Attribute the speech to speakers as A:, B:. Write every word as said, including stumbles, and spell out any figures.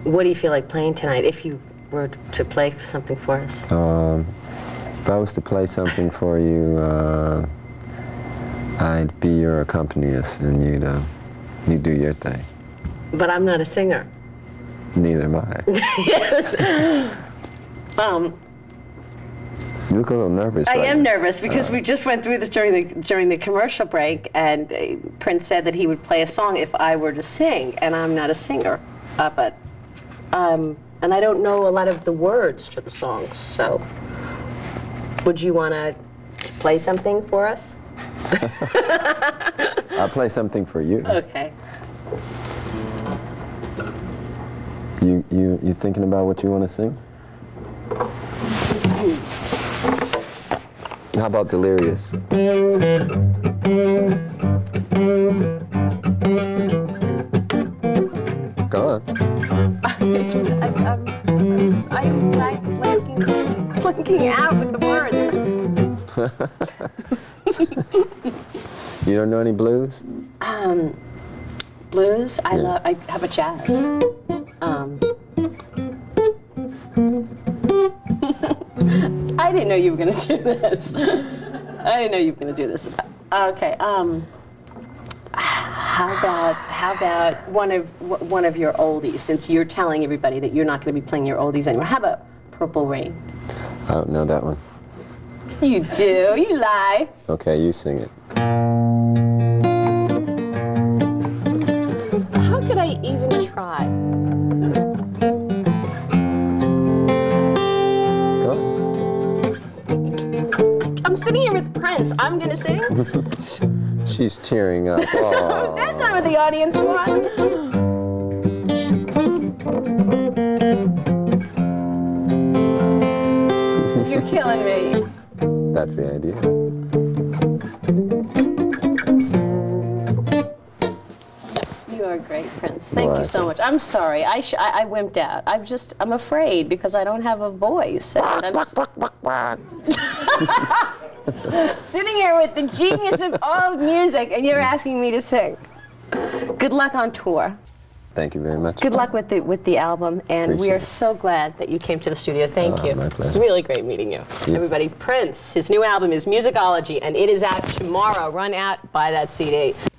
A: What do you feel like playing tonight, if you were to play something for us?
B: Um, if I was to play something for you, uh, I'd be your accompanist, and you'd uh, you'd do your thing.
A: But I'm not a singer.
B: Neither am I.
A: Yes. Um,
B: You look a little nervous.
A: I
B: right
A: am
B: now.
A: nervous because
B: Uh,
A: we just went through this during the during the commercial break, and uh, Prince said that he would play a song if I were to sing, and I'm not a singer, uh, but um, and I don't know a lot of the words to the songs. So, would you want to play something for us?
B: I'll play something for you.
A: Okay.
B: You you you thinking about what you want to sing? How about Delirious? Go on.
A: I'm, I'm like blanking, blanking out with the words.
B: You don't know any blues?
A: Um, blues. I
B: Yeah.
A: love. I have a jazz. Um, I didn't know you were going to do this. I didn't know you were going to do this. Okay. Um, how about how about one of one of your oldies? Since you're telling everybody that you're not going to be playing your oldies anymore, how about Purple Rain?
B: I don't know that one.
A: You do. You lie.
B: Okay, you sing it.
A: How could I even try?
B: Go on.
A: I'm sitting here with Prince. I'm going to sing.
B: She's tearing up. Oh.
A: That's not what the audience wants. You're killing me.
B: That's the idea.
A: You are great, Prince. Thank
B: Well,
A: you so much. I'm sorry. I, sh I I wimped out. I'm just I'm afraid because I don't have a voice. And I'm s- sitting here with the genius of all music, and you're asking me to sing. Good luck on tour.
B: Thank you very much.
A: Good luck with the with the album, and we
B: Appreciate
A: are
B: it.
A: so glad that you came to the studio. Thank
B: Oh,
A: you.
B: my pleasure.
A: Really great meeting you.
B: you.
A: Everybody, Prince. His new album is Musicology, and it is out tomorrow. Run out, buy that C D.